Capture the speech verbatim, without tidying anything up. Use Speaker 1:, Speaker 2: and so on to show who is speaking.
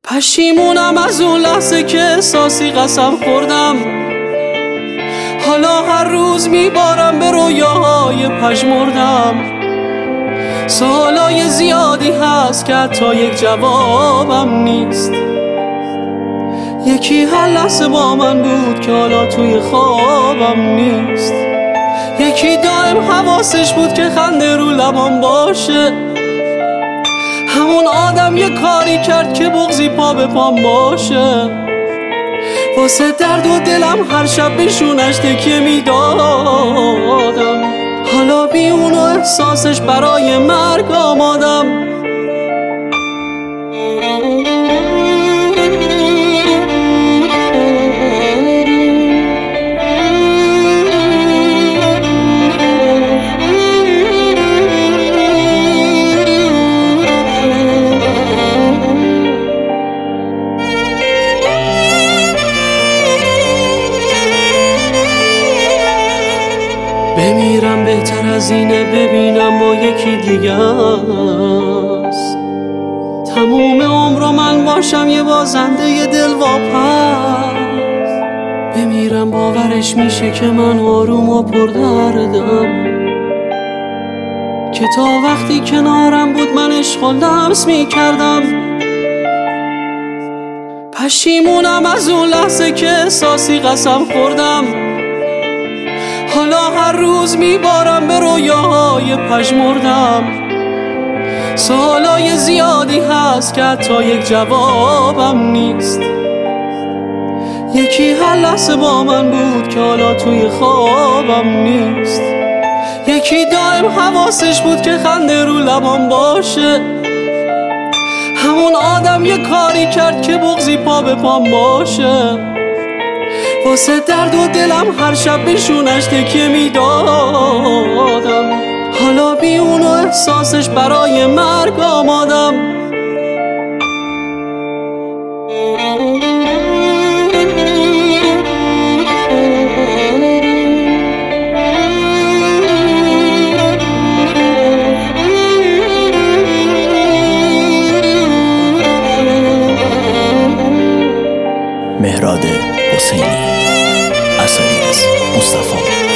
Speaker 1: پشیمونم از اون لحظه که احساسی قسم خوردم. حالا هر روز میبارم به رویاهای پژمردم. سوالای زیادی هست که حتی یک جوابم نیست. یکی هر لحظه با من بود که حالا توی خوابم نیست. یکی دائم حواسش بود که خنده رو لبام باشه. همون آدم یه کاری کرد که بغضی پا به پام باشه. واسه درد و دلم هر شب بشونش تکیه میدادم. حالا بی اون و احساسش برای مرگ آمادم. بمیرم بهتر از اینه ببینم با یکی دیگه است. تموم عمر من باشم یه بازنده یه دل واپس. بمیرم باورش میشه که من آروم و پردردم، که تا وقتی کنارم بود من عشق و لمس میکردم. پشیمونم از اون لحظه که احساسی قسم خوردم. حالا هر روز میبارم به رویاهای پژمردم. سوالای زیادی هست که حتی یک جوابم نیست. یکی هر لحظه با من بود که حالا توی خوابم نیست. یکی دائم حواسش بود که خنده رو لبام باشه. همون آدم یه کاری کرد که بغضی پا به پام باشه. واسه درد و دلم هر شب بشونش تکیه میدادم. حالا بی اون و احساسش برای مرگ آمادم.
Speaker 2: مهراد حسینی، اثری از مصطفی